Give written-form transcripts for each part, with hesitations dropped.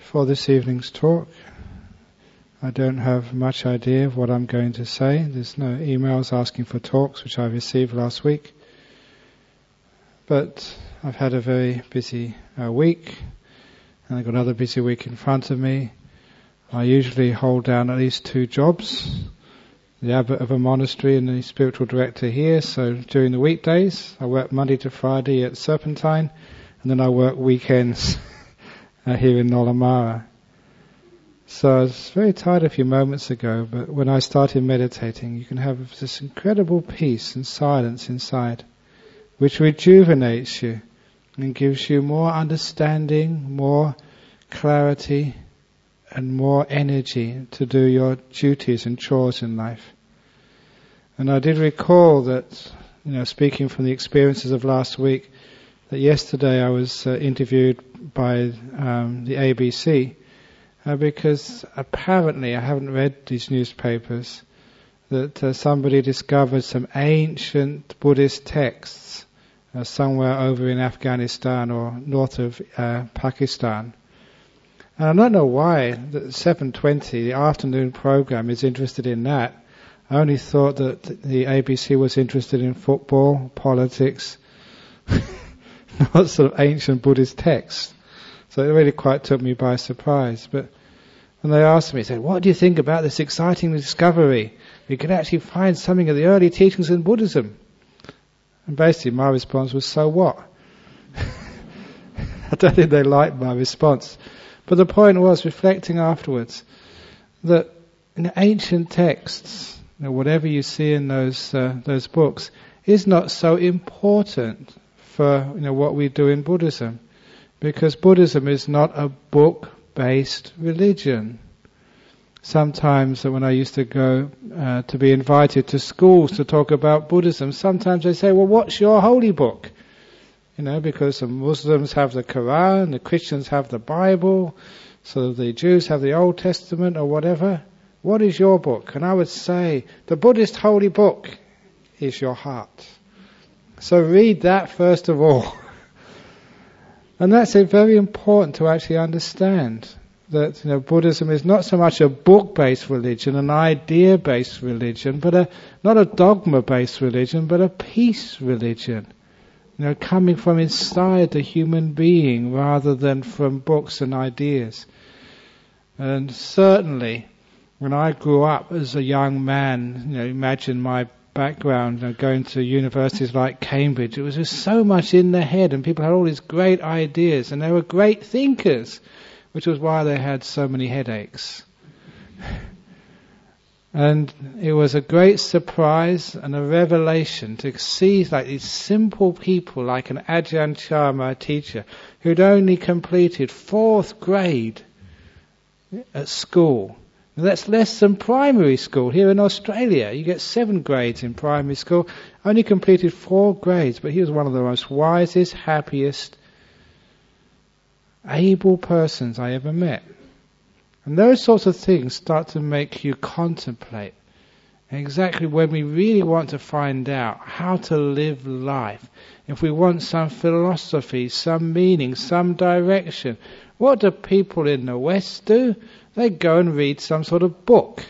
for this evening's talk. I don't have much idea of what I'm going to say. There's no emails asking for talks, which I received last week. But I've had a very busy week, and I've got another busy week in front of me. I usually hold down at least 2 jobs, the abbot of a monastery and the spiritual director here. So during the weekdays, I work Monday to Friday at Serpentine, and then I work weekends here in Nolamara. So I was very tired a few moments ago, but when I started meditating, you can have this incredible peace and silence inside, which rejuvenates you and gives you more understanding, more clarity, and more energy to do your duties and chores in life. And I did recall that, speaking from the experiences of last week, that yesterday I was interviewed by the ABC because apparently, I haven't read these newspapers, that somebody discovered some ancient Buddhist texts somewhere over in Afghanistan or north of Pakistan. And I don't know why the 7:20, the afternoon program, is interested in that. I only thought that the ABC was interested in football, politics, not sort of ancient Buddhist texts. So it really quite took me by surprise. But when they asked me, they said, "What do you think about this exciting discovery? We could actually find something of the early teachings in Buddhism." And basically my response was, "So what?" I don't think they liked my response. But the point was, reflecting afterwards, that in the ancient texts, whatever you see in those books, is not so important for what we do in Buddhism, because Buddhism is not a book-based religion. Sometimes when I used to go to be invited to schools to talk about Buddhism, sometimes they say, "Well, what's your holy book?" Because the Muslims have the Quran, the Christians have the Bible, so the Jews have the Old Testament or whatever. What is your book? And I would say, the Buddhist holy book is your heart. So read that first of all. And that's very important to actually understand, that Buddhism is not so much a book-based religion, an idea-based religion, but not a dogma-based religion, but a peace religion. Coming from inside the human being rather than from books and ideas. And certainly, when I grew up as a young man, imagine my background, going to universities like Cambridge, it was just so much in the head, and people had all these great ideas, and they were great thinkers, which was why they had so many headaches. And it was a great surprise and a revelation to see these simple people, like an Ajahn Chah, my teacher, who'd only completed 4th grade at school. Now that's less than primary school. Here in Australia, you get 7 grades in primary school. Only completed 4 grades, but he was one of the most wisest, happiest, able persons I ever met. And those sorts of things start to make you contemplate exactly when we really want to find out how to live life. If we want some philosophy, some meaning, some direction, what do people in the West do? They go and read some sort of book.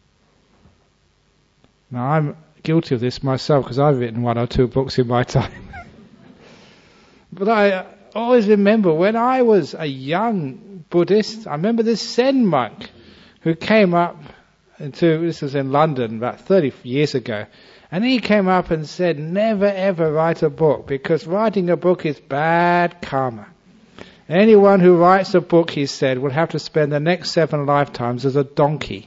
Now I'm guilty of this myself because I've written 1 or 2 books in my time. But I always remember when I was a young Buddhist, I remember this Zen monk who came up this was in London about 30 years ago, and he came up and said, "Never ever write a book, because writing a book is bad karma. Anyone who writes a book," he said, "will have to spend the next 7 lifetimes as a donkey."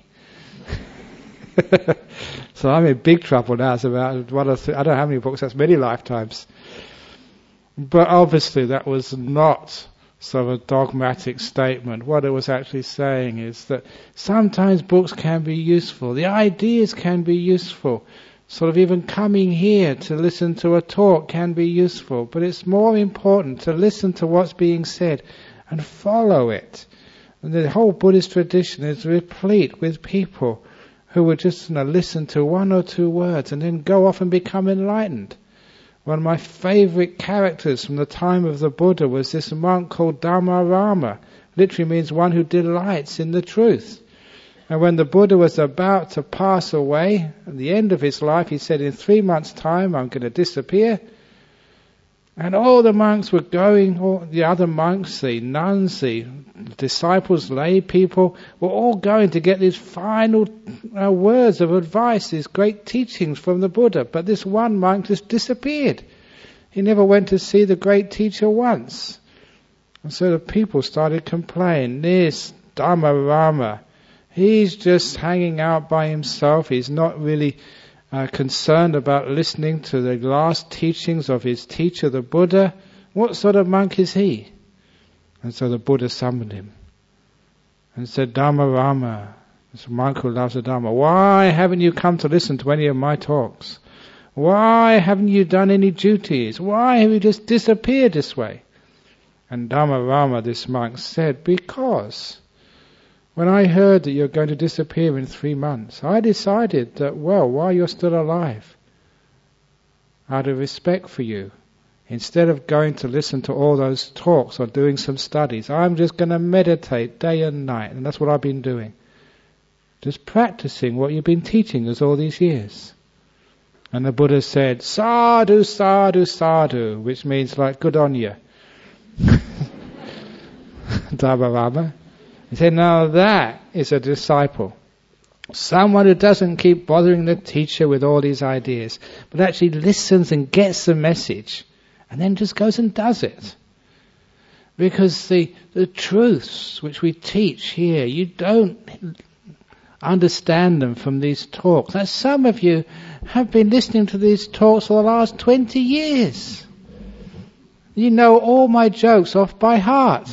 So I'm in big trouble now. It's about 1 or 3, I don't know how many books, that's many lifetimes. But obviously that was not sort of a dogmatic statement. What it was actually saying is that sometimes books can be useful. The ideas can be useful. Sort of even coming here to listen to a talk can be useful. But it's more important to listen to what's being said and follow it. And the whole Buddhist tradition is replete with people who would just listen to 1 or 2 words and then go off and become enlightened. One of my favorite characters from the time of the Buddha was this monk called Dhammarama, literally means one who delights in the truth. And when the Buddha was about to pass away, at the end of his life, he said, in 3 months' time, I'm going to disappear. And all the monks were going, all the other monks, the nuns, the disciples, lay people, were all going to get these final words of advice, these great teachings from the Buddha. But this one monk just disappeared. He never went to see the great teacher once. And so the people started complaining, this Dhammarama, he's just hanging out by himself. He's not really concerned about listening to the last teachings of his teacher, the Buddha. What sort of monk is he? And so the Buddha summoned him and said, Dhammarama, this monk who loves the Dhamma, why haven't you come to listen to any of my talks? Why haven't you done any duties? Why have you just disappeared this way? And Dhammarama, this monk, said, because when I heard that you're going to disappear in 3 months, I decided that, well, while you're still alive, out of respect for you, instead of going to listen to all those talks or doing some studies, I'm just going to meditate day and night. And that's what I've been doing. Just practicing what you've been teaching us all these years. And the Buddha said, sadhu, sadhu, sadhu, which means like, good on you. Dhammarama. He said, now that is a disciple. Someone who doesn't keep bothering the teacher with all these ideas, but actually listens and gets the message, and then just goes and does it. Because the truths which we teach here, you don't understand them from these talks. Now, some of you have been listening to these talks for the last 20 years. You know all my jokes off by heart.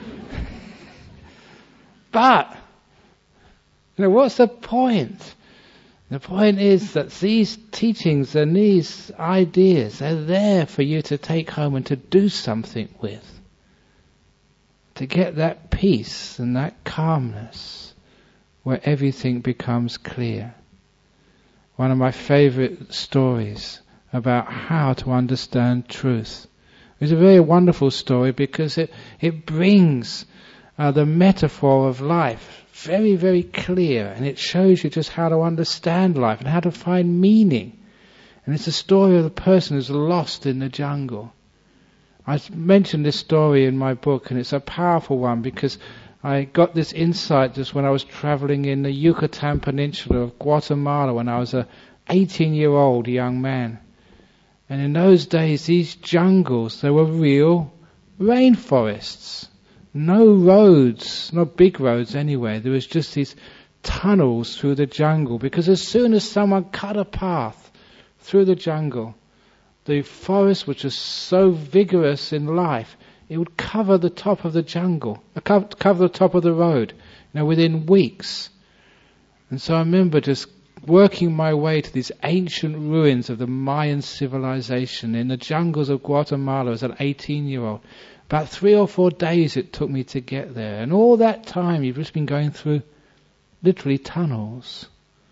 But, what's the point? The point is that these teachings and these ideas are there for you to take home and to do something with. To get that peace and that calmness where everything becomes clear. One of my favorite stories about how to understand truth. It's a very wonderful story because it brings the metaphor of life very, very clear, and it shows you just how to understand life and how to find meaning. And it's a story of the person who's lost in the jungle. I mentioned this story in my book, and it's a powerful one because I got this insight just when I was traveling in the Yucatan Peninsula of Guatemala when I was a 18-year-old young man. And in those days, these jungles, they were real rainforests. No roads, not big roads anyway. There was just these tunnels through the jungle, because as soon as someone cut a path through the jungle, the forest, which was so vigorous in life, it would cover the top of the jungle, cover the top of the road, within weeks. And so I remember just working my way to these ancient ruins of the Mayan civilization in the jungles of Guatemala as an 18-year-old. About 3 or 4 days it took me to get there. And all that time you've just been going through literally tunnels.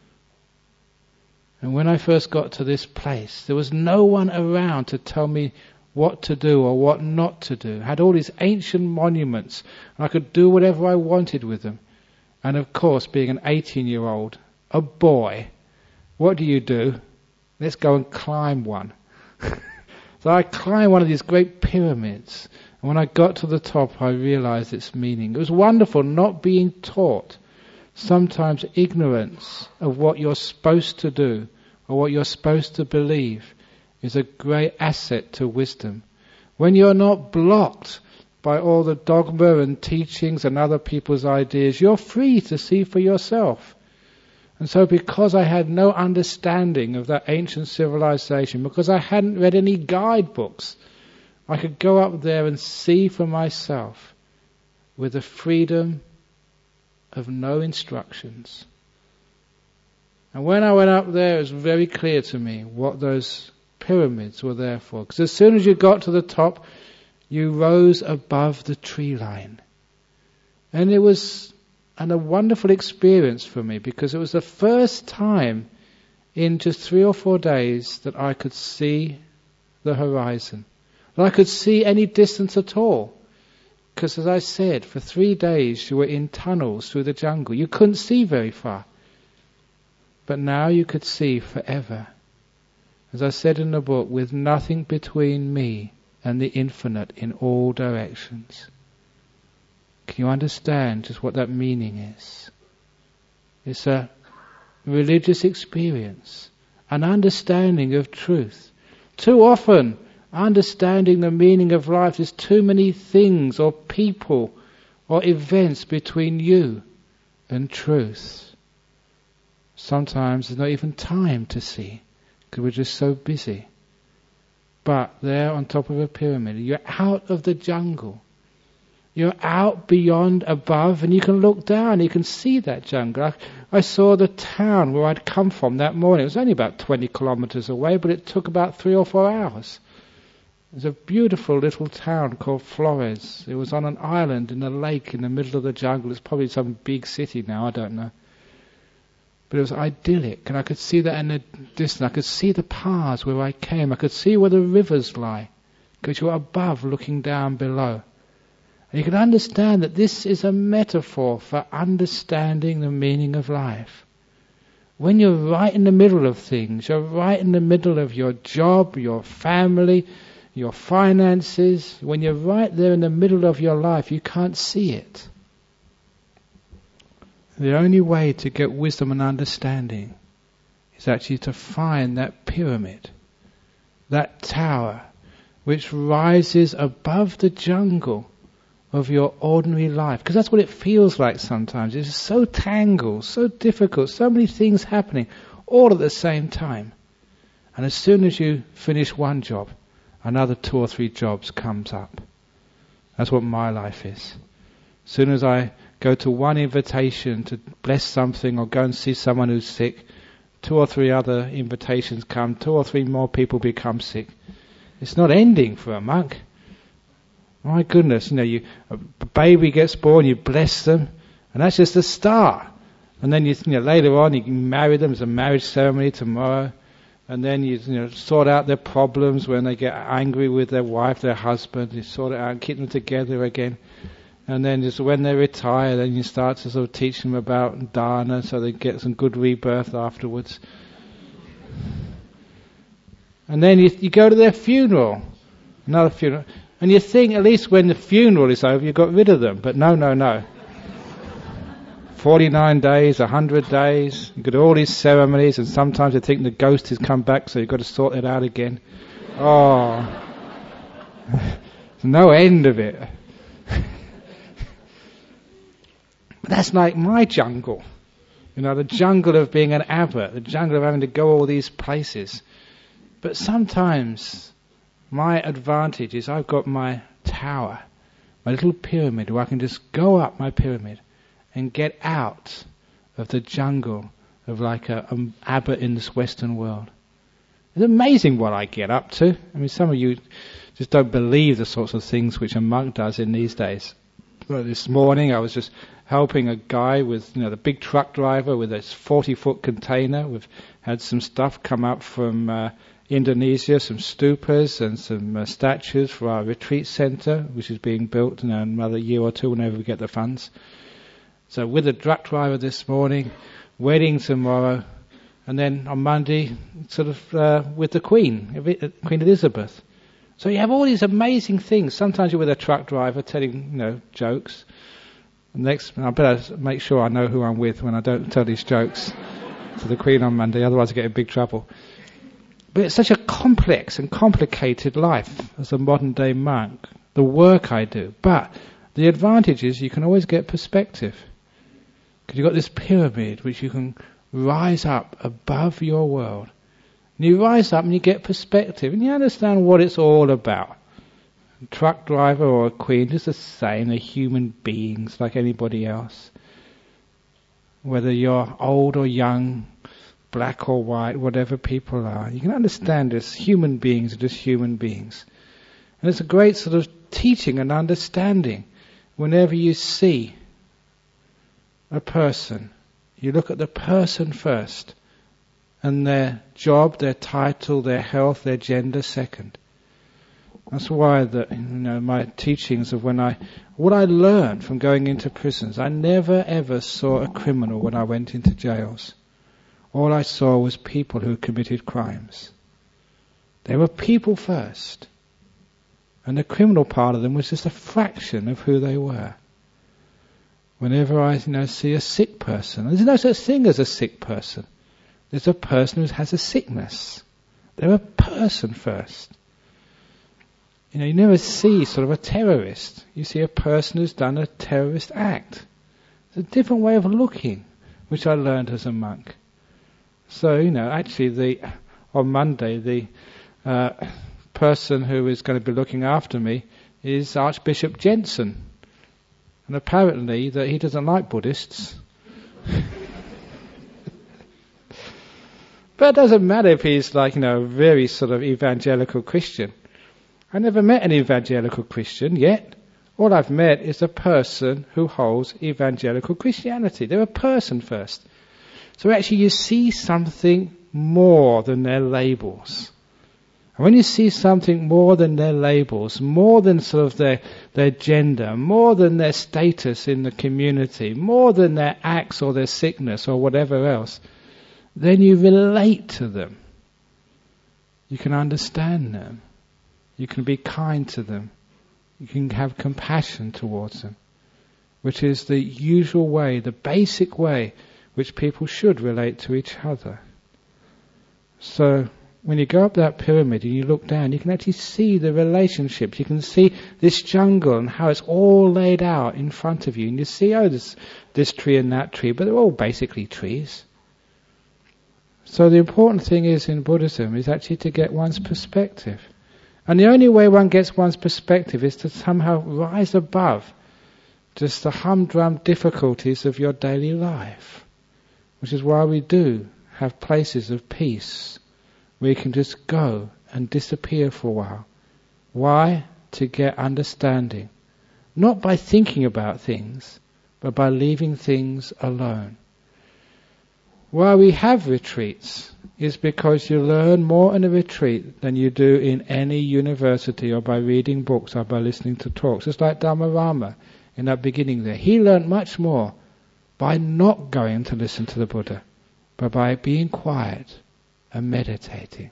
And when I first got to this place, there was no one around to tell me what to do or what not to do. I had all these ancient monuments, and I could do whatever I wanted with them. And of course, being an 18-year-old, a boy, what do? Let's go and climb one. So I climbed one of these great pyramids. And when I got to the top, I realized its meaning. It was wonderful not being taught. Sometimes ignorance of what you're supposed to do or what you're supposed to believe is a great asset to wisdom. When you're not blocked by all the dogma and teachings and other people's ideas, you're free to see for yourself. And so because I had no understanding of that ancient civilization, because I hadn't read any guidebooks, I could go up there and see for myself with the freedom of no instructions. And when I went up there, it was very clear to me what those pyramids were there for. Because as soon as you got to the top, you rose above the tree line. And it was a wonderful experience for me, because it was the first time in just 3 or 4 days that I could see the horizon. That I could see any distance at all. Because as I said, for 3 days you were in tunnels through the jungle. You couldn't see very far. But now you could see forever. As I said in the book, with nothing between me and the infinite in all directions. Can you understand just what that meaning is? It's a religious experience, an understanding of truth. Too often, understanding the meaning of life is too many things or people or events between you and truth. Sometimes there's not even time to see because we're just so busy. But there on top of a pyramid, you're out of the jungle. You're out beyond, above, and you can look down, you can see that jungle. I saw the town where I'd come from that morning. It was only about 20 kilometers away, but it took about 3 or 4 hours. There's a beautiful little town called Flores. It was on an island in a lake in the middle of the jungle. It's probably some big city now, I don't know. But it was idyllic, and I could see that in the distance. I could see the paths where I came. I could see where the rivers lie, because you were above looking down below. And you can understand that this is a metaphor for understanding the meaning of life. When you're right in the middle of things, you're right in the middle of your job, your family, your finances, when you're right there in the middle of your life, you can't see it. The only way to get wisdom and understanding is actually to find that pyramid, that tower, which rises above the jungle of your ordinary life. Because that's what it feels like sometimes. It's so tangled, so difficult, so many things happening all at the same time. And as soon as you finish one job, another 2 or 3 jobs comes up. That's what my life is. As soon as I go to one invitation to bless something or go and see someone who's sick, 2 or 3 other invitations come, 2 or 3 more people become sick. It's not ending for a monk. My goodness, a baby gets born, you bless them, and that's just the start. And then later on you can marry them. There's a marriage ceremony tomorrow. And then you sort out their problems when they get angry with their wife, their husband. You sort it out and keep them together again. And then just when they retire, then you start to sort of teach them about dharana so they get some good rebirth afterwards. And then you go to their funeral, another funeral. And you think at least when the funeral is over, you got rid of them. But no. 49 days, 100 days, you've got all these ceremonies, and sometimes you think the ghost has come back, so you've got to sort it out again. Oh, there's no end of it. That's like my jungle. The jungle of being an abbot, the jungle of having to go all these places. But sometimes my advantage is I've got my tower, my little pyramid, where I can just go up my pyramid and get out of the jungle of like an abbot in this Western world. It's amazing what I get up to. I mean, some of you just don't believe the sorts of things which a monk does in these days. Well, this morning I was just helping a guy with, the big truck driver with this 40-foot container. We've had some stuff come up from Indonesia, some stupas and some statues for our retreat center, which is being built in another year or 2 whenever we get the funds. So with the truck driver this morning, wedding tomorrow, and then on Monday, sort of with the Queen Elizabeth. So you have all these amazing things. Sometimes you're with a truck driver telling, jokes. Next, I better make sure I know who I'm with when I don't tell these jokes to the Queen on Monday, otherwise I get in big trouble. But it's such a complex and complicated life as a modern day monk, the work I do. But the advantage is you can always get perspective. Because you've got this pyramid which you can rise up above your world. And you rise up and you get perspective and you understand what it's all about. A truck driver or a queen is the same. They're human beings like anybody else. Whether you're old or young, black or white, whatever people are, you can understand this. Human beings are just human beings. And it's a great sort of teaching and understanding whenever you see a person. You look at the person first, and their job, their title, their health, their gender second. That's why my teachings of when I What I learned from going into prisons, I never ever saw a criminal when I went into jails. All I saw was people who committed crimes. They were people first. And the criminal part of them was just a fraction of who they were. Whenever I see a sick person, there's no such thing as a sick person. There's a person who has a sickness. They're a person first. You never see sort of a terrorist. You see a person who's done a terrorist act. It's a different way of looking, which I learned as a monk. So, actually on Monday, the person who is going to be looking after me is Archbishop Jensen. And apparently that he doesn't like Buddhists. But it doesn't matter if he's a very sort of evangelical Christian. I never met an evangelical Christian yet. All I've met is a person who holds evangelical Christianity. They're a person first. So actually you see something more than their labels. And when you see something more than their labels, more than sort of their gender, more than their status in the community, more than their acts or their sickness or whatever else, then you relate to them. You can understand them. You can be kind to them. You can have compassion towards them, which is the usual way, the basic way which people should relate to each other. So when you go up that pyramid and you look down, you can actually see the relationships. You can see this jungle and how it's all laid out in front of you. And you see, this tree and that tree, but they're all basically trees. So the important thing is in Buddhism is actually to get one's perspective. And the only way one gets one's perspective is to somehow rise above just the humdrum difficulties of your daily life. Which is why we do have places of peace where you can just go and disappear for a while. Why? To get understanding. Not by thinking about things, but by leaving things alone. Why we have retreats is because you learn more in a retreat than you do in any university or by reading books or by listening to talks. Just like Dhammarama in that beginning there. He learned much more by not going to listen to the Buddha, but by being quiet and meditating.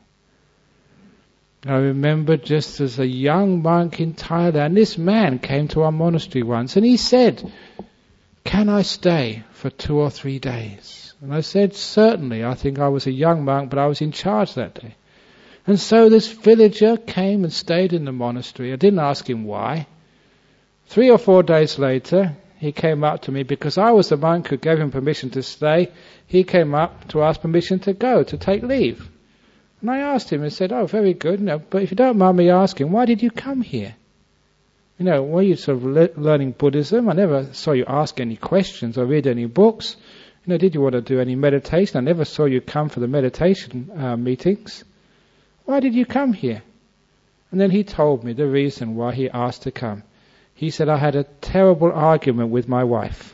I remember just as a young monk in Thailand, this man came to our monastery once and he said, "Can I stay for 2 or 3 days?" And I said, "Certainly." I think I was a young monk, but I was in charge that day. And so this villager came and stayed in the monastery. I didn't ask him why. 3 or 4 days later, he came up to me because I was the monk who gave him permission to stay. He came up to ask permission to go, to take leave. And I asked him and said, "Oh, very good. But if you don't mind me asking, why did you come here? Were you sort of learning Buddhism? I never saw you ask any questions or read any books. Did you want to do any meditation? I never saw you come for the meditation meetings. Why did you come here?" And then he told me the reason why he asked to come. He said, "I had a terrible argument with my wife."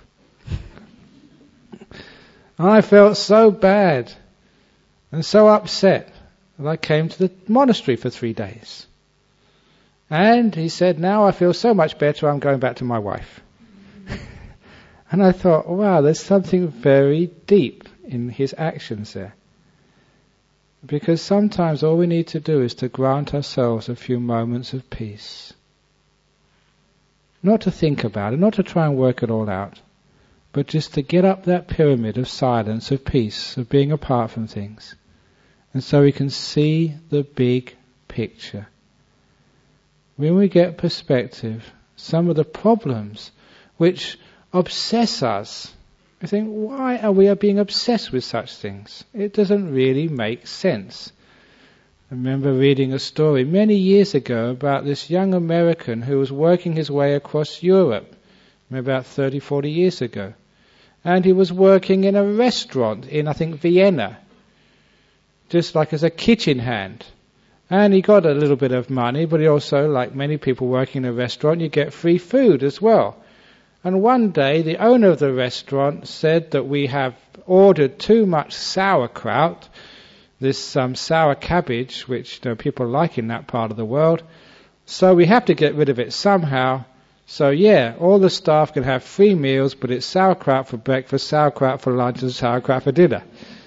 I felt so bad and so upset that I came to the monastery for 3 days. And he said, "Now I feel so much better, I'm going back to my wife." And I thought, wow, there's something very deep in his actions there. Because sometimes all we need to do is to grant ourselves a few moments of peace. Not to think about it, not to try and work it all out, but just to get up that pyramid of silence, of peace, of being apart from things. And so we can see the big picture. When we get perspective, some of the problems which obsess us, we think, why are we being obsessed with such things? It doesn't really make sense. I remember reading a story many years ago about this young American who was working his way across Europe, about 30, 40 years ago. And he was working in a restaurant in, I think, Vienna, just like as a kitchen hand. And he got a little bit of money, but he also, like many people working in a restaurant, you get free food as well. And one day, the owner of the restaurant said that we have ordered too much sauerkraut, this sour cabbage, which people like in that part of the world. So we have to get rid of it somehow. So yeah, all the staff can have 3 meals, but it's sauerkraut for breakfast, sauerkraut for lunch, and sauerkraut for dinner.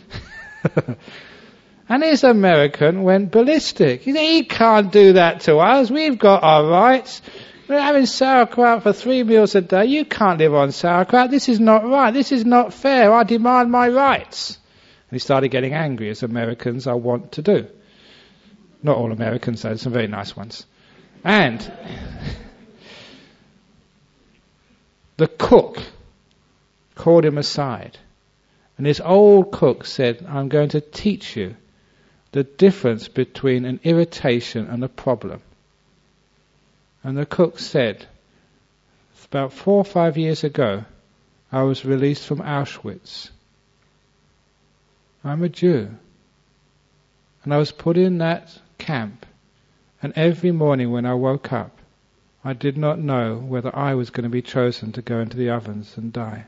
And this American went ballistic. He said, he can't do that to us. We've got our rights. We're having sauerkraut for 3 meals a day. You can't live on sauerkraut. This is not right. This is not fair. I demand my rights. And he started getting angry, as Americans are wont to do. Not all Americans, though. Some very nice ones. And the cook called him aside. And this old cook said, I'm going to teach you the difference between an irritation and a problem. And the cook said, about 4 or 5 years ago, I was released from Auschwitz. I'm a Jew. And I was put in that camp. And every morning when I woke up, I did not know whether I was going to be chosen to go into the ovens and die.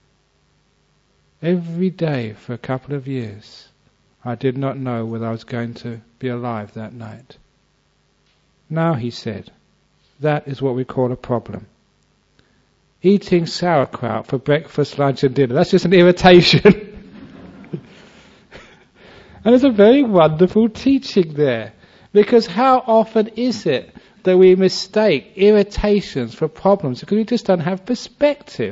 Every day for a couple of years, I did not know whether I was going to be alive that night. Now, he said, that is what we call a problem. Eating sauerkraut for breakfast, lunch and dinner, that's just an irritation. And there's a very wonderful teaching there. Because how often is it that we mistake irritations for problems because we just don't have perspective?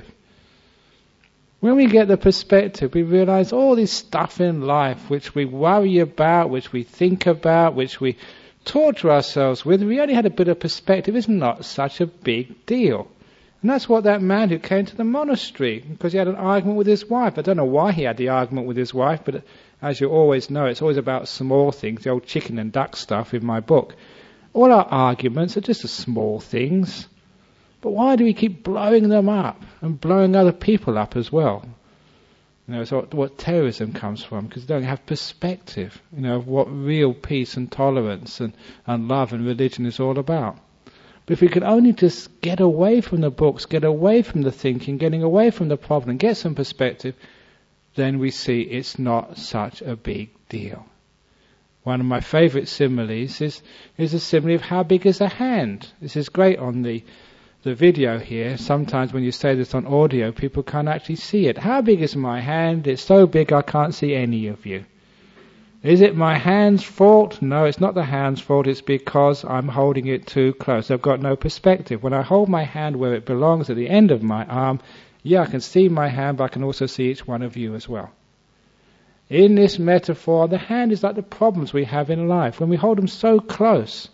When we get the perspective, we realize all this stuff in life which we worry about, which we think about, which we torture ourselves with, we only had a bit of perspective, it's not such a big deal. And that's what that man who came to the monastery, because he had an argument with his wife. I don't know why he had the argument with his wife, but as you always know, it's always about small things, the old chicken and duck stuff in my book. All our arguments are just the small things. But why do we keep blowing them up and blowing other people up as well? It's what terrorism comes from, because they don't have perspective, of what real peace and tolerance and love and religion is all about. But if we could only just get away from the books, get away from the thinking, getting away from the problem, get some perspective, then we see it's not such a big deal. One of my favourite similes is a simile of how big is a hand. This is great on the video here. Sometimes when you say this on audio, people can't actually see it. How big is my hand? It's so big I can't see any of you. Is it my hand's fault? No, it's not the hand's fault. It's because I'm holding it too close. I've got no perspective. When I hold my hand where it belongs at the end of my arm, I can see my hand, but I can also see each one of you as well. In this metaphor, the hand is like the problems we have in life. When we hold them so close,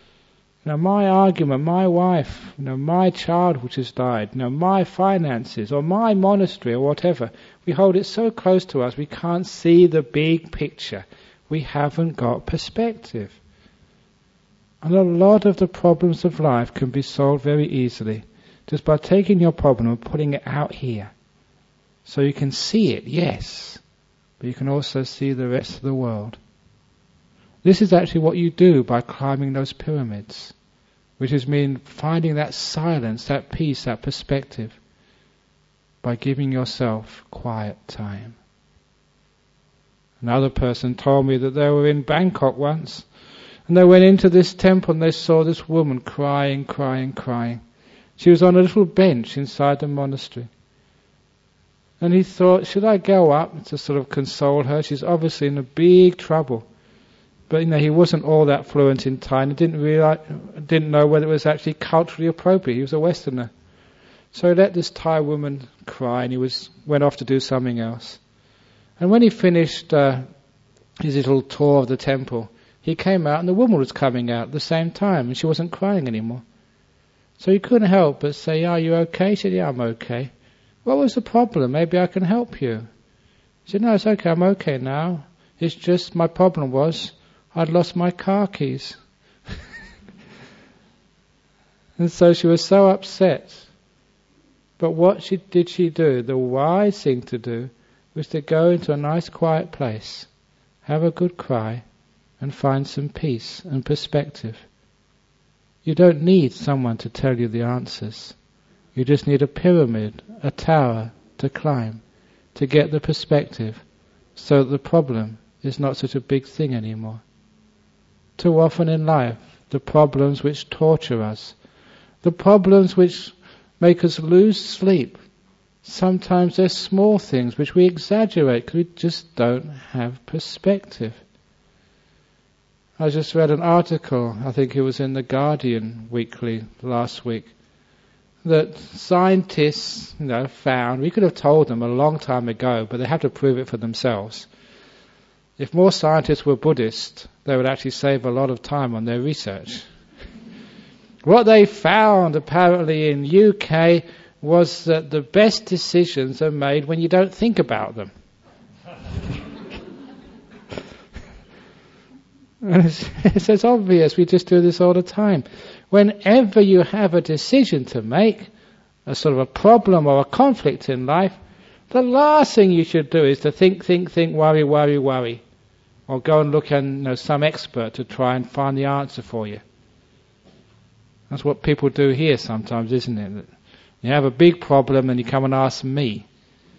my argument, my wife, my child which has died, my finances, or my monastery, or whatever, we hold it so close to us, we can't see the big picture. We haven't got perspective. And a lot of the problems of life can be solved very easily just by taking your problem and putting it out here. So you can see it, yes, but you can also see the rest of the world. This is actually what you do by climbing those pyramids, which is finding that silence, that peace, that perspective, by giving yourself quiet time. Another person told me that they were in Bangkok once, and they went into this temple and they saw this woman crying, crying, crying. She was on a little bench inside the monastery. And he thought, should I go up to sort of console her? She's obviously in a big trouble. But he wasn't all that fluent in Thai, and didn't know whether it was actually culturally appropriate. He was a Westerner. So he let this Thai woman cry, and he went off to do something else. And when he finished his little tour of the temple, he came out, and the woman was coming out at the same time, and she wasn't crying anymore. So he couldn't help but say, "Are you okay?" She said, "Yeah, I'm okay." "What was the problem? Maybe I can help you." He said, "No, it's okay, I'm okay now. It's just my problem was I'd lost my car keys." And so she was so upset. But what did she do? The wise thing to do was to go into a nice quiet place, have a good cry, and find some peace and perspective. You don't need someone to tell you the answers. You just need a pyramid, a tower to climb, to get the perspective, so that the problem is not such a big thing anymore. Too often in life, the problems which torture us, the problems which make us lose sleep. Sometimes they're small things which we exaggerate because we just don't have perspective. I just read an article, I think it was in the Guardian Weekly last week, that scientists, found, we could have told them a long time ago, but they have to prove it for themselves. If more scientists were Buddhist, they would actually save a lot of time on their research. What they found apparently in UK was that the best decisions are made when you don't think about them. It's obvious, we just do this all the time. Whenever you have a decision to make, a sort of a problem or a conflict in life, the last thing you should do is to think, worry. Or go and look at some expert to try and find the answer for you. That's what people do here sometimes, isn't it? You have a big problem and you come and ask me.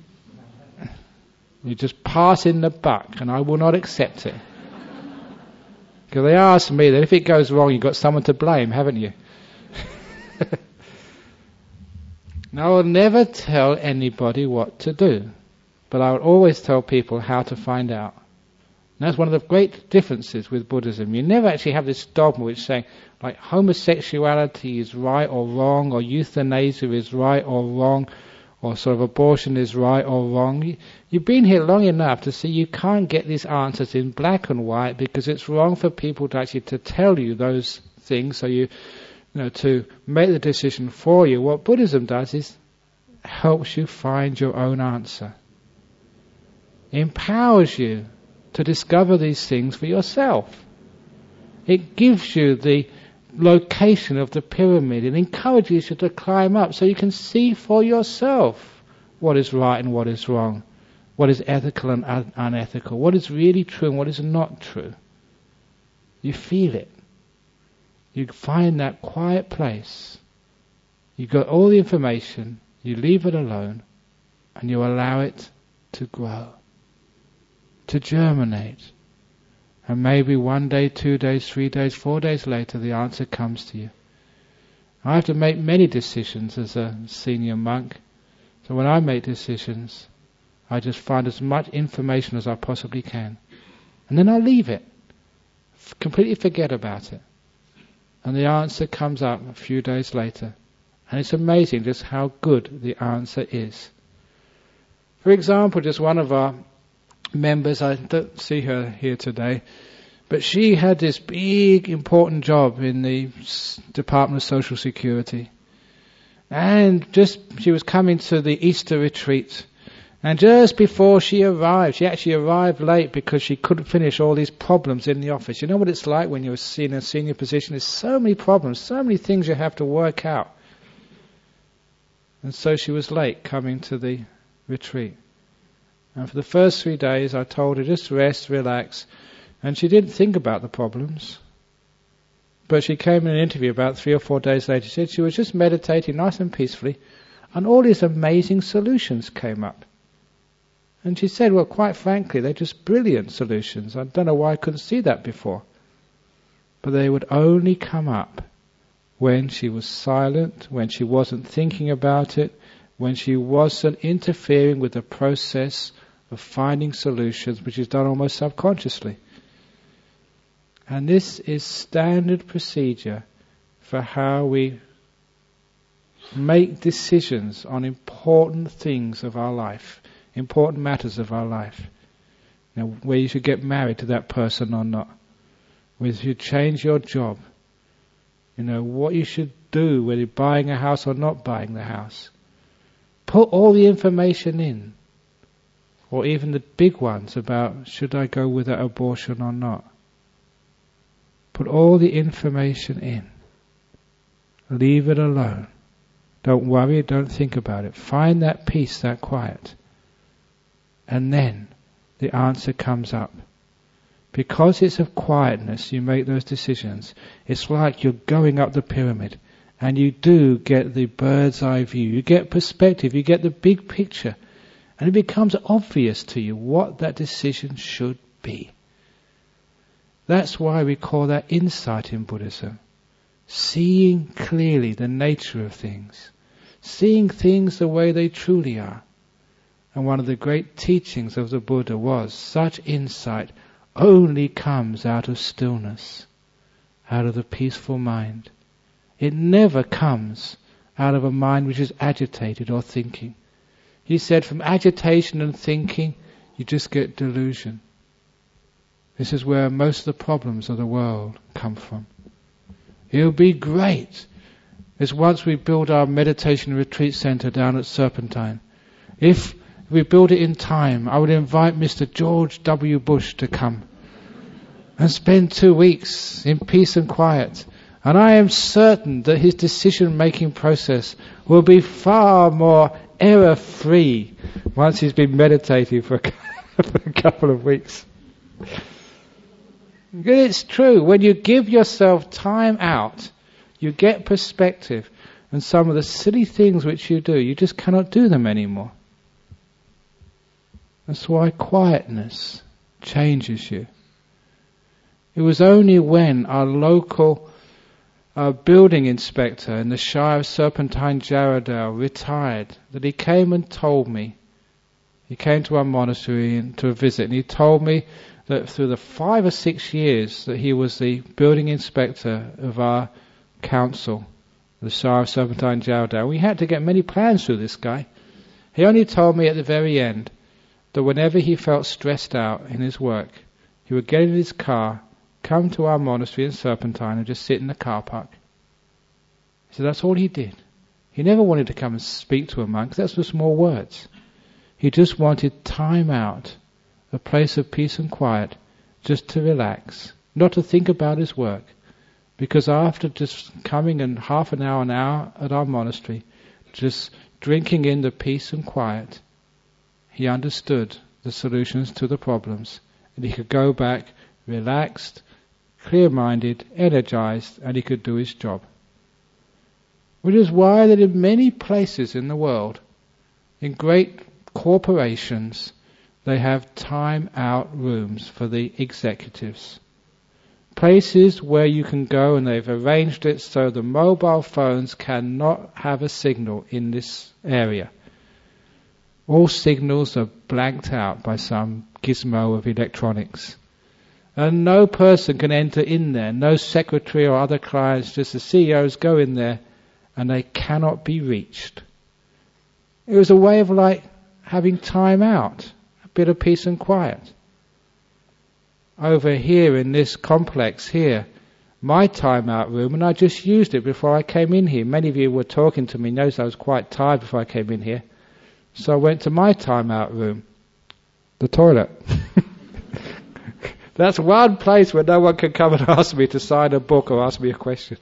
You just pass in the buck and I will not accept it. Because they ask me that if it goes wrong, you've got someone to blame, haven't you? Now, I will never tell anybody what to do, but I will always tell people how to find out. And that's one of the great differences with Buddhism. You never actually have this dogma which is saying, like, homosexuality is right or wrong, or euthanasia is right or wrong, or sort of abortion is right or wrong. You've been here long enough to see you can't get these answers in black and white because it's wrong for people to actually to tell you those things, so to make the decision for you. What Buddhism does is helps you find your own answer. Empowers you to discover these things for yourself. It gives you the location of the pyramid and encourages you to climb up so you can see for yourself what is right and what is wrong, what is ethical and unethical, what is really true and what is not true. You feel it. You find that quiet place. You got all the information, you leave it alone, and you allow it to grow, to germinate. And maybe 1 day, 2 days, 3 days, 4 days later, the answer comes to you. I have to make many decisions as a senior monk. So when I make decisions, I just find as much information as I possibly can. And then I leave it. Completely forget about it. And the answer comes up a few days later. And it's amazing just how good the answer is. For example, just one of our members, I don't see her here today, but she had this big important job in the Department of Social Security, and she was coming to the Easter retreat, and just before she actually arrived late because she couldn't finish all these problems in the office. You know what it's like when you're in a senior position? There's so many problems, so many things you have to work out. And so she was late coming to the retreat. And for the first 3 days I told her just rest, relax. And she didn't think about the problems. But she came in an interview about 3 or 4 days later. She said she was just meditating nice and peacefully, and all these amazing solutions came up. And she said, well, quite frankly, they're just brilliant solutions. I don't know why I couldn't see that before. But they would only come up when she was silent, when she wasn't thinking about it, when she wasn't interfering with the process of finding solutions, which is done almost subconsciously. And this is standard procedure for how we make decisions on important things of our life, important matters of our life. Where you should get married to that person or not, whether you should change your job, what you should do, whether you're buying a house or not buying the house. Put all the information in. Or even the big ones about should I go with that abortion or not. Put all the information in. Leave it alone. Don't worry, don't think about it. Find that peace, that quiet. And then the answer comes up. Because it's of quietness, you make those decisions. It's like you're going up the pyramid. And you do get the bird's eye view. You get perspective. You get the big picture. And it becomes obvious to you what that decision should be. That's why we call that insight in Buddhism. Seeing clearly the nature of things. seeing things the way they truly are. And one of the great teachings of the Buddha was, such insight only comes out of stillness, out of the peaceful mind. It never comes out of a mind which is agitated or thinking. He said, from agitation and thinking, you just get delusion. This is where most of the problems of the world come from. It'll be great as once we build our meditation retreat center down at Serpentine. If we build it in time, I would invite Mr. George W. Bush to come and spend 2 weeks in peace and quiet. And I am certain that his decision-making process will be far more error-free once he's been meditating for a couple of weeks. It's true. When you give yourself time out, you get perspective. And some of the silly things which you do, you just cannot do them anymore. That's why quietness changes you. It was only when our local building inspector in the Shire of Serpentine Jarrahdale retired that he came and told me. He came to our monastery to visit, and he told me that through the 5 or 6 years that he was the building inspector of our council, the Shire of Serpentine Jarrahdale, we had to get many plans through this guy. He only told me at the very end that whenever he felt stressed out in his work, he would get in his car, come to our monastery in Serpentine and just sit in the car park. So that's all he did. He never wanted to come and speak to a monk, that's just more words. He just wanted time out, a place of peace and quiet, just to relax, not to think about his work. Because after just coming in half an hour at our monastery, just drinking in the peace and quiet, he understood the solutions to the problems, and he could go back relaxed, clear-minded, energized, and he could do his job. Which is why that in many places in the world, in great corporations, they have time-out rooms for the executives. Places where you can go, and they've arranged it so the mobile phones cannot have a signal in this area. All signals are blanked out by some gizmo of electronics. And no person can enter in there, no secretary or other clients, just the CEOs go in there and they cannot be reached. It was a way of like having time out, a bit of peace and quiet. Over here in this complex here, my time out room, and I just used it before I came in here. Many of you were talking to me, knows I was quite tired before I came in here. So I went to my time out room, the toilet. That's one place where no one can come and ask me to sign a book or ask me a question.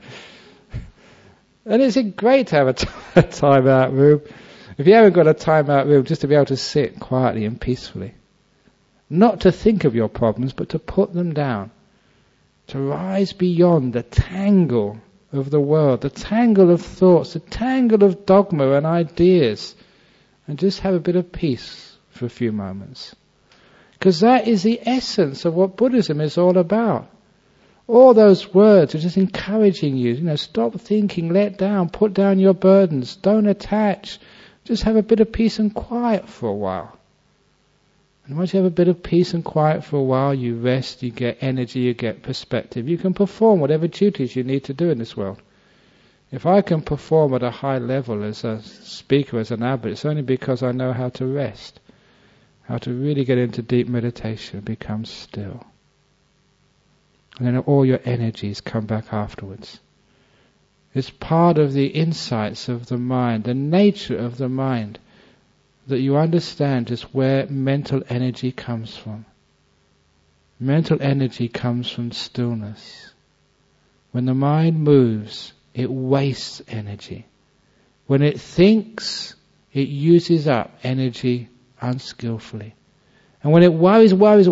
And it's great to have a time out room. If you haven't got a time out room, just to be able to sit quietly and peacefully. Not to think of your problems, but to put them down. To rise beyond the tangle of the world, the tangle of thoughts, the tangle of dogma and ideas, and just have a bit of peace for a few moments. Because that is the essence of what Buddhism is all about. All those words are just encouraging you, stop thinking, let down, put down your burdens, don't attach. Just have a bit of peace and quiet for a while. And once you have a bit of peace and quiet for a while, you rest, you get energy, you get perspective. You can perform whatever duties you need to do in this world. If I can perform at a high level as a speaker, as an abbot, it's only because I know how to rest. How to really get into deep meditation, become still. And then all your energies come back afterwards. It's part of the insights of the mind, the nature of the mind, that you understand just where mental energy comes from. Mental energy comes from stillness. When the mind moves, it wastes energy. When it thinks, it uses up energy unskillfully. And when it worries,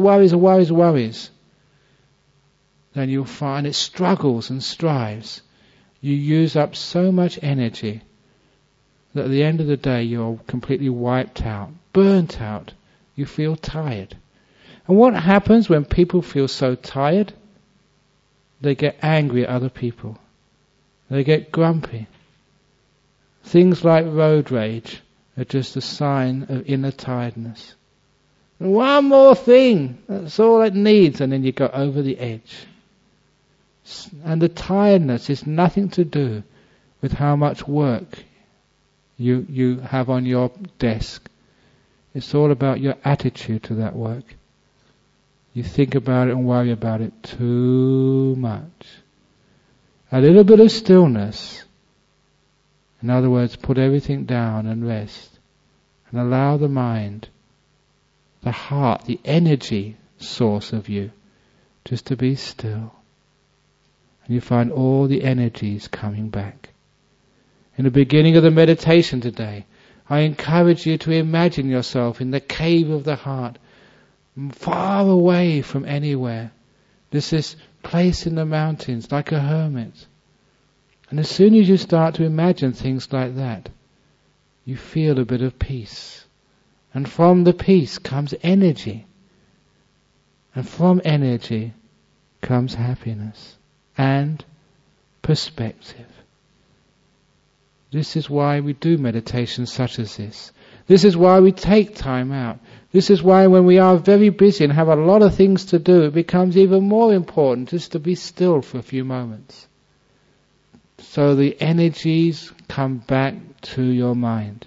then you'll find it struggles and strives. You use up so much energy that at the end of the day you're completely wiped out, burnt out. You feel tired. And what happens when people feel so tired? They get angry at other people. They get grumpy. Things like road rage are just a sign of inner tiredness. One more thing, that's all it needs, and then you go over the edge. And the tiredness is nothing to do with how much work you have on your desk. It's all about your attitude to that work. You think about it and worry about it too much. A little bit of stillness. In other words, put everything down and rest. And allow the mind, the heart, the energy source of you, just to be still. And you find all the energies coming back. In the beginning of the meditation today, I encourage you to imagine yourself in the cave of the heart, far away from anywhere. There's this place in the mountains, like a hermit. And as soon as you start to imagine things like that, you feel a bit of peace. And from the peace comes energy. And from energy comes happiness and perspective. This is why we do meditations such as this. This is why we take time out. This is why when we are very busy and have a lot of things to do, it becomes even more important just to be still for a few moments. So the energies come back to your mind.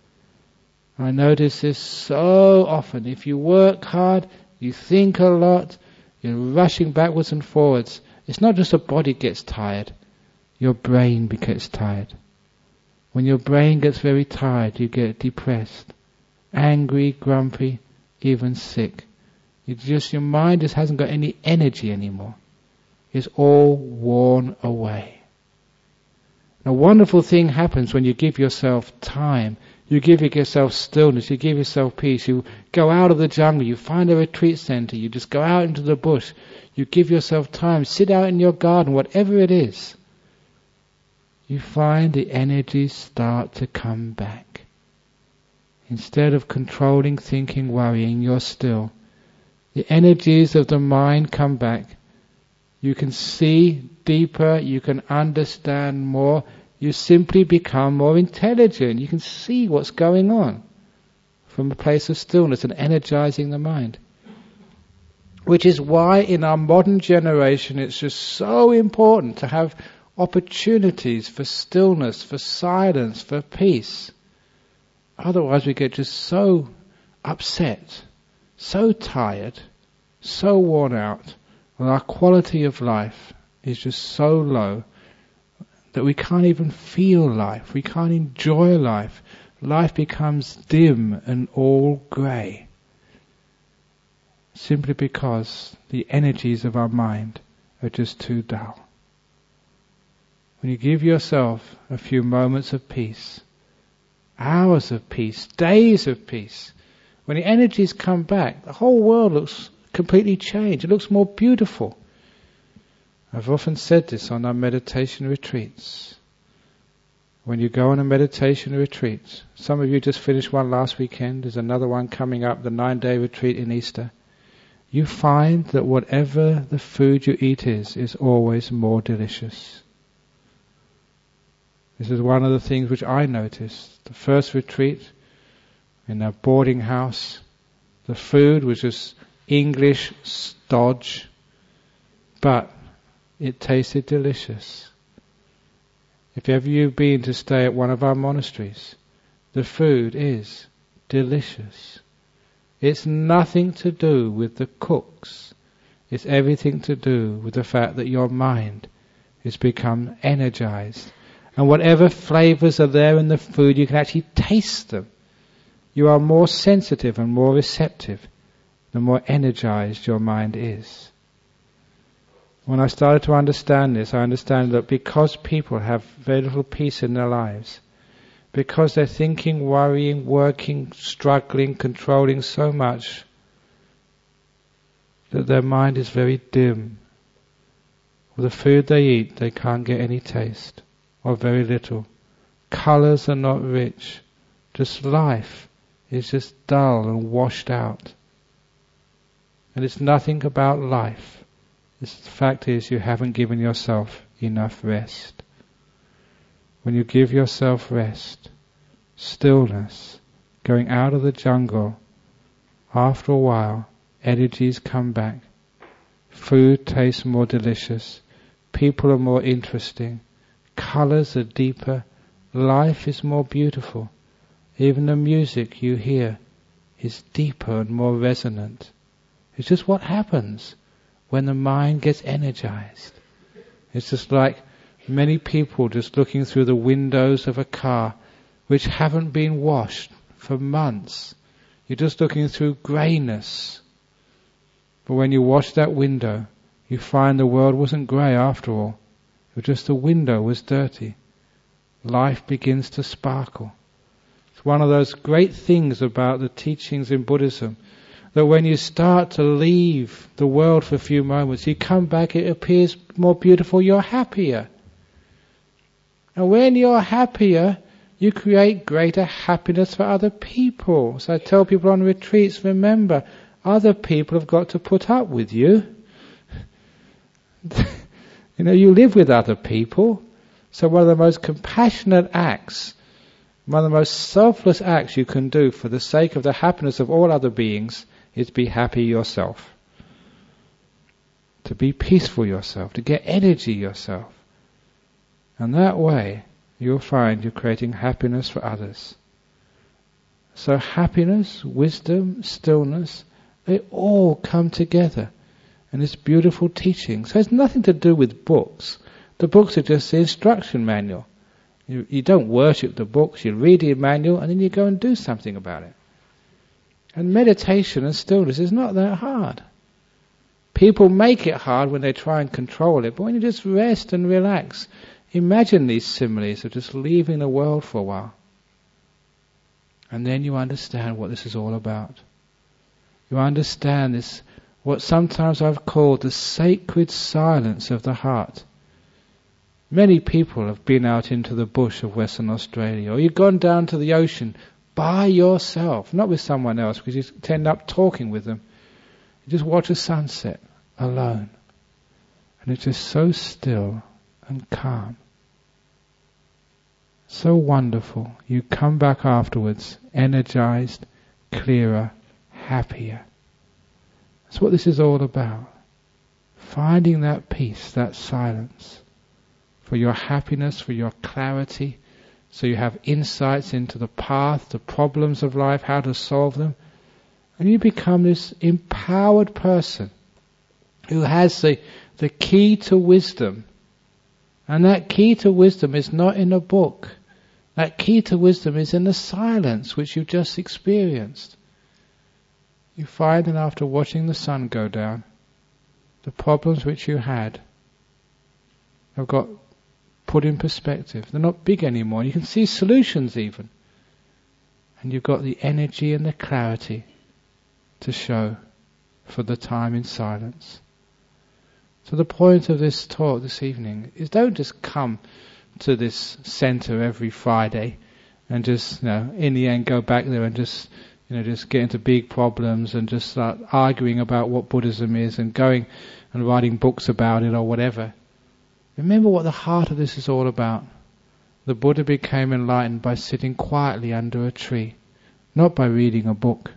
I notice this so often. If you work hard, you think a lot, you're rushing backwards and forwards. It's not just the body gets tired, your brain gets tired. When your brain gets very tired, you get depressed, angry, grumpy, even sick. Your mind just hasn't got any energy anymore. It's all worn away. A wonderful thing happens when you give yourself time. You give yourself stillness. You give yourself peace. You go out of the jungle. You find a retreat center. You just go out into the bush. You give yourself time. Sit out in your garden, whatever it is. You find the energies start to come back. Instead of controlling, thinking, worrying, you're still. The energies of the mind come back. You can see deeper, you can understand more, you simply become more intelligent. You can see what's going on from a place of stillness and energizing the mind. Which is why in our modern generation it's just so important to have opportunities for stillness, for silence, for peace. Otherwise we get just so upset, so tired, so worn out, and our quality of life is just so low that we can't even feel life, we can't enjoy life. Life becomes dim and all grey. Simply because the energies of our mind are just too dull. When you give yourself a few moments of peace, hours of peace, days of peace, when the energies come back, the whole world looks completely changed. It looks more beautiful. I've often said this on our meditation retreats. When you go on a meditation retreat, some of you just finished one last weekend, there's another one coming up, the 9-day retreat in Easter. You find that whatever the food you eat is always more delicious. This is one of the things which I noticed. The first retreat in a boarding house, the food was just English stodge, but it tasted delicious. If ever you've been to stay at one of our monasteries, the food is delicious. It's nothing to do with the cooks. It's everything to do with the fact that your mind has become energized. And whatever flavors are there in the food, you can actually taste them. You are more sensitive and more receptive the more energized your mind is. When I started to understand this, I understand that because people have very little peace in their lives, because they're thinking, worrying, working, struggling, controlling so much, that their mind is very dim. With the food they eat, they can't get any taste, or very little. Colors are not rich. Just life is just dull and washed out. And it's nothing about life. The fact is you haven't given yourself enough rest. when you give yourself rest, stillness, going out of the jungle, after a while, energies come back. Food tastes more delicious. People are more interesting. Colors are deeper. Life is more beautiful. Even the music you hear is deeper and more resonant. It's just what happens when the mind gets energized. It's just like many people just looking through the windows of a car which haven't been washed for months. You're just looking through greyness. But when you wash that window, you find the world wasn't grey after all. It was just the window was dirty. Life begins to sparkle. It's one of those great things about the teachings in Buddhism, that when you start to leave the world for a few moments, you come back, it appears more beautiful, you're happier. And when you're happier, you create greater happiness for other people. So I tell people on retreats, remember, other people have got to put up with you. You live with other people. So one of the most compassionate acts, one of the most selfless acts you can do for the sake of the happiness of all other beings is be happy yourself. To be peaceful yourself, to get energy yourself. And that way, you'll find you're creating happiness for others. So happiness, wisdom, stillness, they all come together in this beautiful teaching. So it's nothing to do with books. The books are just the instruction manual. You don't worship the books, you read the manual and then you go and do something about it. And meditation and stillness is not that hard. People make it hard when they try and control it, but when you just rest and relax, imagine these similes of just leaving the world for a while. And then you understand what this is all about. You understand this, what sometimes I've called the sacred silence of the heart. Many people have been out into the bush of Western Australia, or you've gone down to the ocean by yourself, not with someone else, because you end up talking with them. You just watch a sunset alone. And it's just so still and calm. So wonderful. You come back afterwards, energized, clearer, happier. That's what this is all about. Finding that peace, that silence, for your happiness, for your clarity, so you have insights into the path, the problems of life, how to solve them. And you become this empowered person who has the key to wisdom. And that key to wisdom is not in a book. That key to wisdom is in the silence which you've just experienced. You find that after watching the sun go down, the problems which you had have got put in perspective. They're not big anymore. You can see solutions even. And you've got the energy and the clarity to show for the time in silence. So the point of this talk this evening is don't just come to this center every Friday and just, in the end go back there and just get into big problems and just start arguing about what Buddhism is and going and writing books about it or whatever. Remember what the heart of this is all about. The Buddha became enlightened by sitting quietly under a tree, not by reading a book.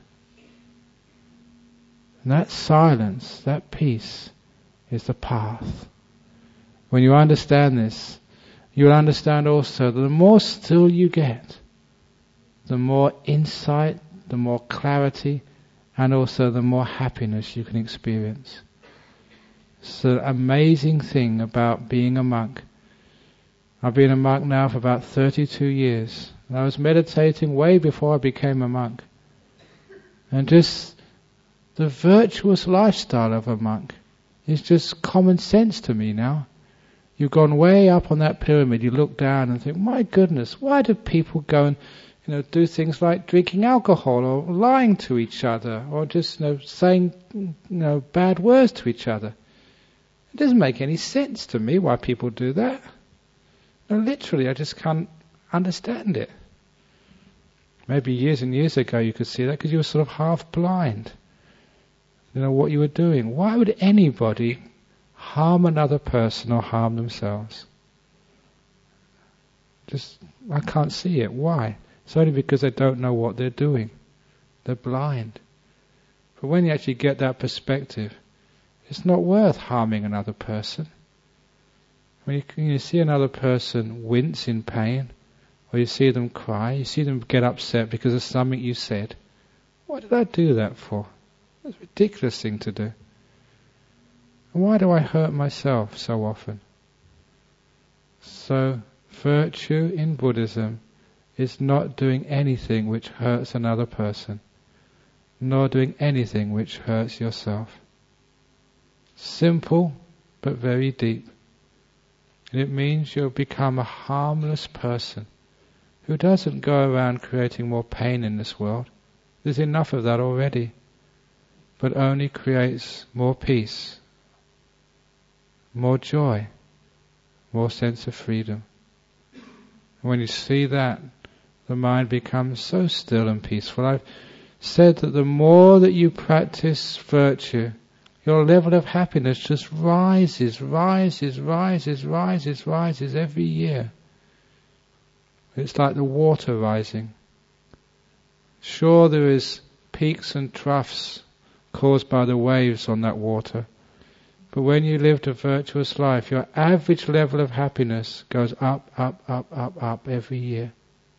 And that silence, that peace, is the path. When you understand this, you'll understand also that the more still you get, the more insight, the more clarity, and also the more happiness you can experience. It's an amazing thing about being a monk. I've been a monk now for about 32 years. And I was meditating way before I became a monk. And just the virtuous lifestyle of a monk is just common sense to me now. You've gone way up on that pyramid, you look down and think, my goodness, why do people go and do things like drinking alcohol or lying to each other or just saying bad words to each other? It doesn't make any sense to me why people do that. Literally, I just can't understand it. Maybe years and years ago you could see that because you were sort of half blind. What you were doing. Why would anybody harm another person or harm themselves? I can't see it. Why? It's only because they don't know what they're doing. They're blind. But when you actually get that perspective, it's not worth harming another person. When you see another person wince in pain, or you see them cry, you see them get upset because of something you said, what did I do that for? That's a ridiculous thing to do. And why do I hurt myself so often? So, virtue in Buddhism is not doing anything which hurts another person, nor doing anything which hurts yourself. Simple, but very deep. And it means you'll become a harmless person who doesn't go around creating more pain in this world. There's enough of that already. But only creates more peace, more joy, more sense of freedom. And when you see that, the mind becomes so still and peaceful. I've said that the more that you practice virtue, your level of happiness just rises every year. It's like the water rising. Sure, there is peaks and troughs caused by the waves on that water. But when you lived a virtuous life, your average level of happiness goes up every year.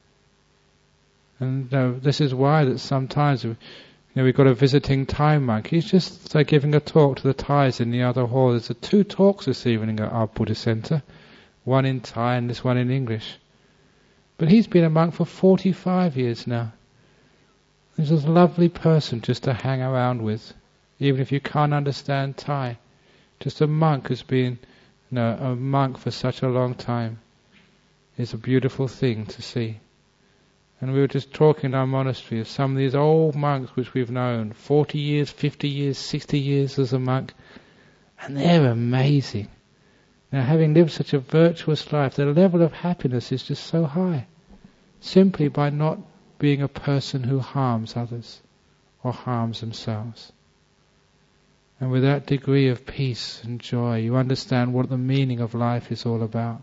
And this is why that sometimes we've got a visiting Thai monk. He's just giving a talk to the Thais in the other hall. There's 2 talks this evening at our Buddhist Center, one in Thai and this one in English. But he's been a monk for 45 years now. He's a lovely person just to hang around with, even if you can't understand Thai. Just a monk who's been a monk for such a long time is a beautiful thing to see. And we were just talking in our monastery of some of these old monks which we've known, 40 years, 50 years, 60 years as a monk, and they're amazing. Now, having lived such a virtuous life, their level of happiness is just so high, simply by not being a person who harms others or harms themselves. And with that degree of peace and joy, you understand what the meaning of life is all about.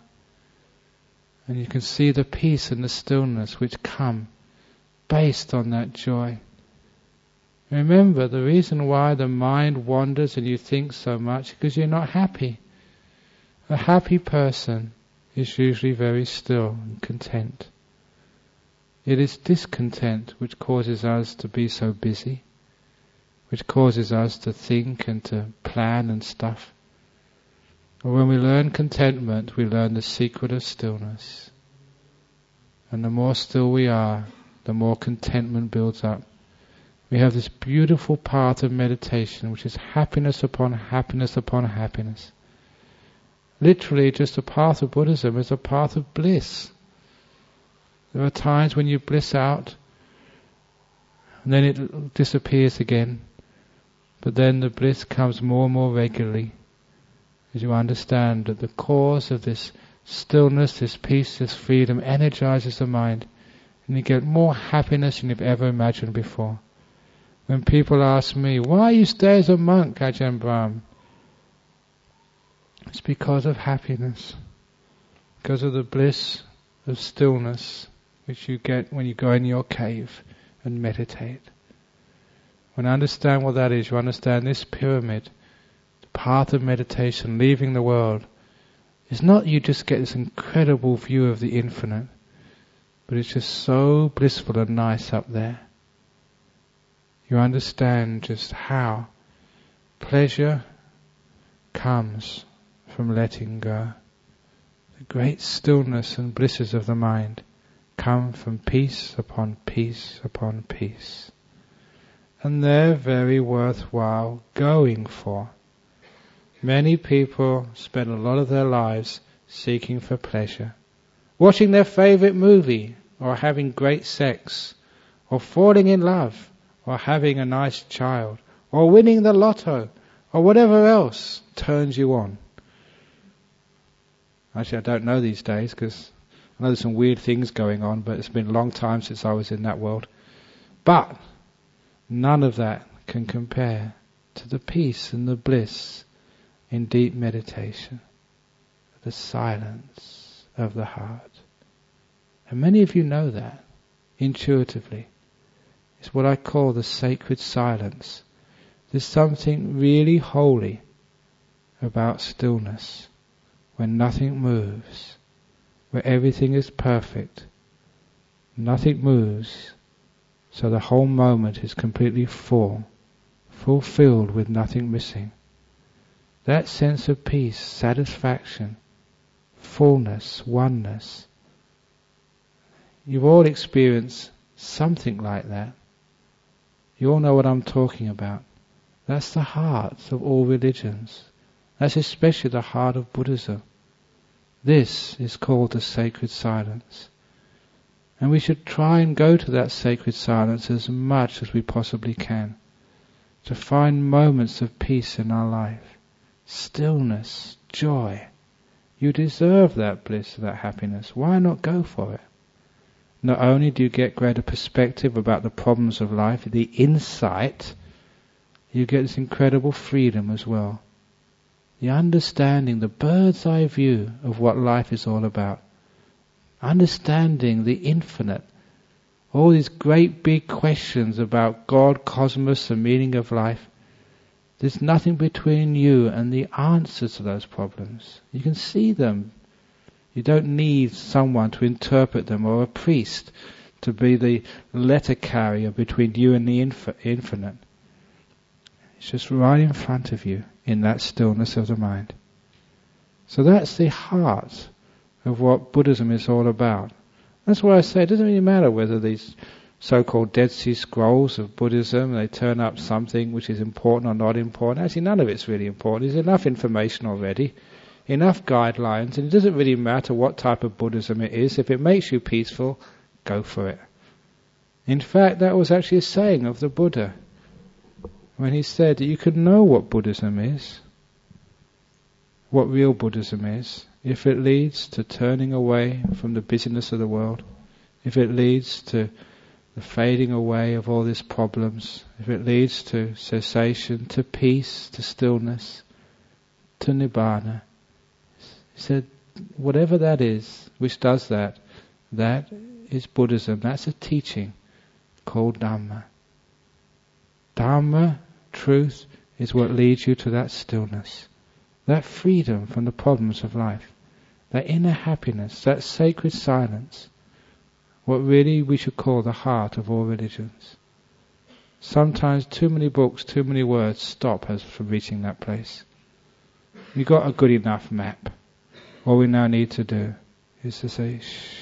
And you can see the peace and the stillness which come based on that joy. Remember, the reason why the mind wanders and you think so much is because you're not happy. A happy person is usually very still and content. It is discontent which causes us to be so busy, which causes us to think and to plan and stuff. But when we learn contentment, we learn the secret of stillness. And the more still we are, the more contentment builds up. We have this beautiful path of meditation, which is happiness upon happiness upon happiness. Literally, just a path of Buddhism is a path of bliss. There are times when you bliss out, and then it disappears again. But then the bliss comes more and more regularly, as you understand that the cause of this stillness, this peace, this freedom energizes the mind, and you get more happiness than you've ever imagined before. When people ask me, why you stay as a monk, Ajahn Brahm? It's because of happiness, because of the bliss of stillness which you get when you go in your cave and meditate. When you understand what that is, you understand this pyramid, the path of meditation, leaving the world, is not you just get this incredible view of the infinite, but it's just so blissful and nice up there. You understand just how pleasure comes from letting go. The great stillness and blisses of the mind come from peace upon peace upon peace. And they're very worthwhile going for. Many people spend a lot of their lives seeking for pleasure, watching their favorite movie, or having great sex, or falling in love, or having a nice child, or winning the lotto, or whatever else turns you on. Actually, I don't know these days, because I know there's some weird things going on, but it's been a long time since I was in that world. But none of that can compare to the peace and the bliss in deep meditation, the silence of the heart. And many of you know that intuitively. It's what I call the sacred silence. There's something really holy about stillness, when nothing moves, where everything is perfect, nothing moves, so the whole moment is completely fulfilled with nothing missing. That sense of peace, satisfaction, fullness, oneness, you've all experienced something like that. You all know what I'm talking about. That's the heart of all religions. That's especially the heart of Buddhism. This is called the sacred silence. And we should try and go to that sacred silence as much as we possibly can, to find moments of peace in our life, stillness, joy. You deserve that bliss, that happiness. Why not go for it? Not only do you get greater perspective about the problems of life, the insight, you get this incredible freedom as well. The understanding, the bird's eye view of what life is all about. Understanding the infinite. All these great big questions about God, cosmos, the meaning of life. There's nothing between you and the answers to those problems. You can see them. You don't need someone to interpret them, or a priest to be the letter carrier between you and the infinite. It's just right in front of you in that stillness of the mind. So that's the heart of what Buddhism is all about. That's why I say it doesn't really matter whether these so-called Dead Sea Scrolls of Buddhism, they turn up something which is important or not important. Actually, none of it's really important. There's enough information already, enough guidelines, and it doesn't really matter what type of Buddhism it is. If it makes you peaceful, go for it. In fact, that was actually a saying of the Buddha, when he said that you can know what Buddhism is, what real Buddhism is, if it leads to turning away from the busyness of the world, if it leads to the fading away of all these problems, if it leads to cessation, to peace, to stillness, to Nibbana. He said, whatever that is, which does that, that is Buddhism. That's a teaching called Dhamma. Dhamma, truth, is what leads you to that stillness, that freedom from the problems of life, that inner happiness, that sacred silence, what really we should call the heart of all religions. Sometimes too many books, too many words stop us from reaching that place. We've got a good enough map. All we now need to do is to say, shh,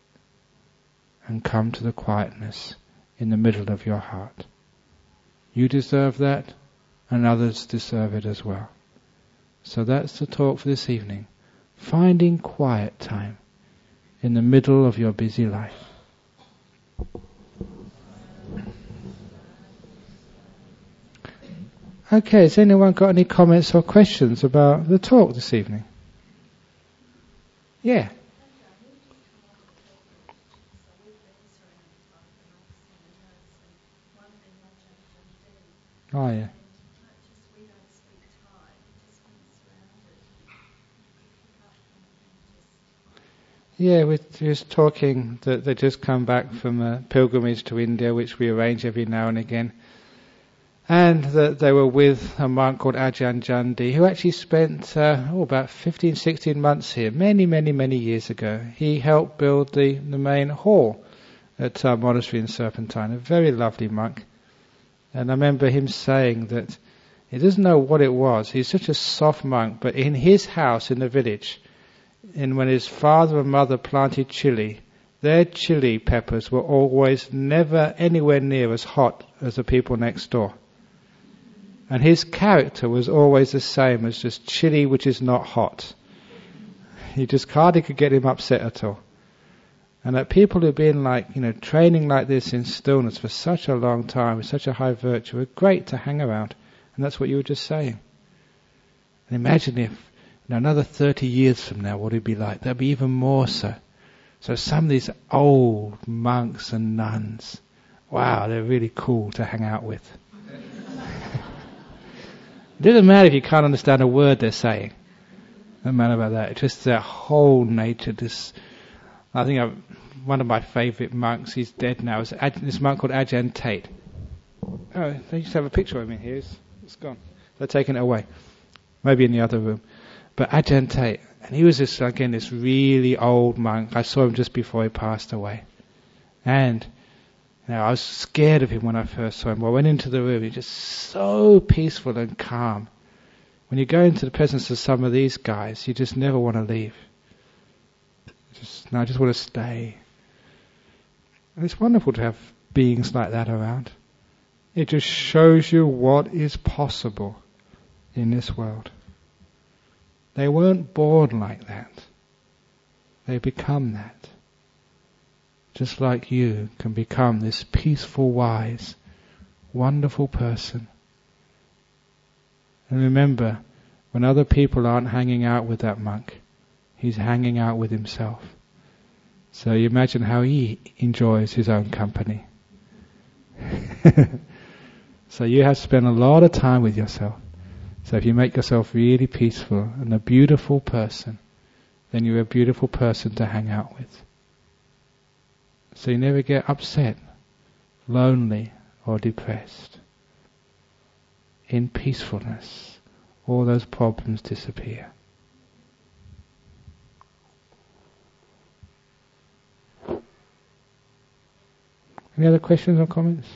and come to the quietness in the middle of your heart. You deserve that, and others deserve it as well. So that's the talk for this evening. Finding quiet time in the middle of your busy life. Okay, has anyone got any comments or questions about the talk this evening? Yeah. Oh, yeah. Yeah, we're just talking that they just come back from a pilgrimage to India, which we arrange every now and again. And that they were with a monk called Ajahn Jandi, who actually spent about 15, 16 months here, many years ago. He helped build the main hall at our monastery in Serpentine, a very lovely monk. And I remember him saying that he doesn't know what it was. He's such a soft monk, but in his house in the village, and when his father and mother planted chili, their chili peppers were always never anywhere near as hot as the people next door. And his character was always the same as just chili which is not hot. He just hardly could get him upset at all. And that people who've been training like this in stillness for such a long time, with such a high virtue, are great to hang around. And that's what you were just saying. And imagine if, another 30 years from now, what it'd be like. That'd be even more so. So some of these old monks and nuns, wow, they're really cool to hang out with. It doesn't matter if you can't understand a word they're saying. It doesn't matter about that. It's just their whole nature. I think one of my favourite monks. He's dead now. It's this monk called Ajahn Tate. Oh, they used to have a picture of him here. It's gone. They're taking it away. Maybe in the other room. But Ajahn Tate, and he was this really old monk. I saw him just before he passed away. And I was scared of him when I first saw him. I went into the room. He's just so peaceful and calm. When you go into the presence of some of these guys, you just never want to leave. I just want to stay. And it's wonderful to have beings like that around. It just shows you what is possible in this world. They weren't born like that. They become that. Just like you can become this peaceful, wise, wonderful person. And remember, when other people aren't hanging out with that monk, he's hanging out with himself. So you imagine how he enjoys his own company. So you have to spend a lot of time with yourself. So if you make yourself really peaceful and a beautiful person, then you're a beautiful person to hang out with. So you never get upset, lonely, or depressed. In peacefulness, all those problems disappear. Any other questions or comments?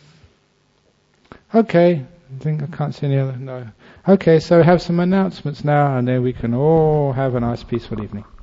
Okay, I think I can't see any other. No. Okay, so have some announcements now, and then we can all have a nice peaceful evening.